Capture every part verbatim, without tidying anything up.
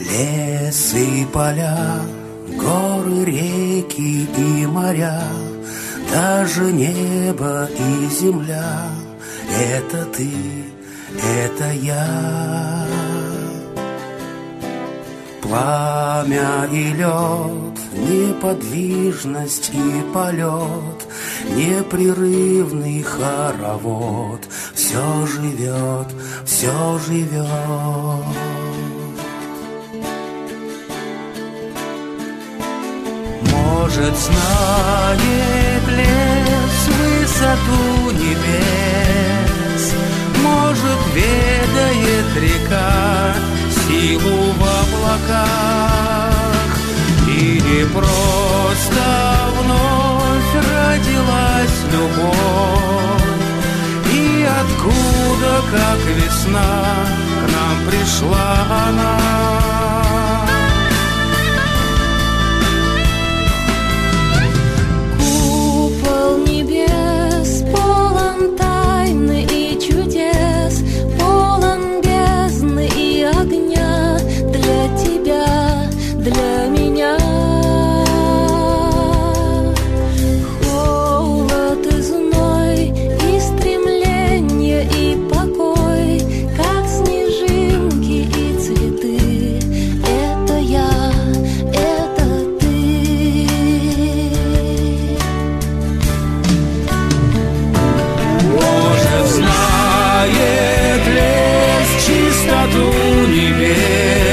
Лес и поля, горы, реки и моря, даже небо и земля — это ты, это я. Пламя и лед, неподвижность и полет, непрерывный хоровод, все живет, все живет. Может, знает лес высоту небес, может, ведает река силу в облаках, или просто вновь родилась любовь, и откуда, как весна, к нам пришла она. Для меня холод и зной, и стремление, и покой, как снежинки и цветы. Это я, это ты. Может, знает лес чистоту небес,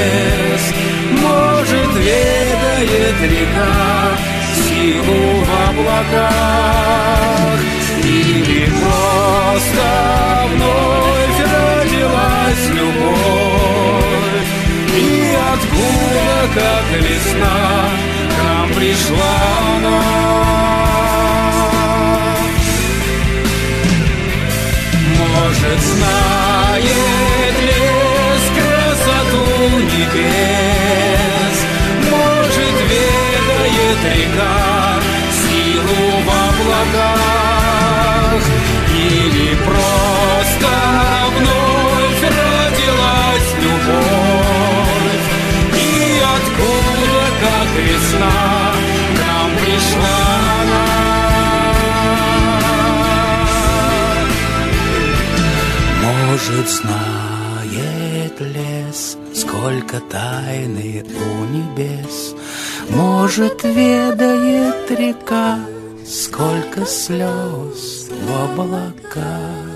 ведает река силу в облаках, или просто вновь родилась любовь, и откуда, как весна, к нам пришла она. Может, знает лес красоту небес, река силу в облаках, или просто вновь родилась любовь, и откуда, как весна, к нам пришла она. Может, знает лес, сколько тайны у небес, может, ведает река, сколько слез в облаках.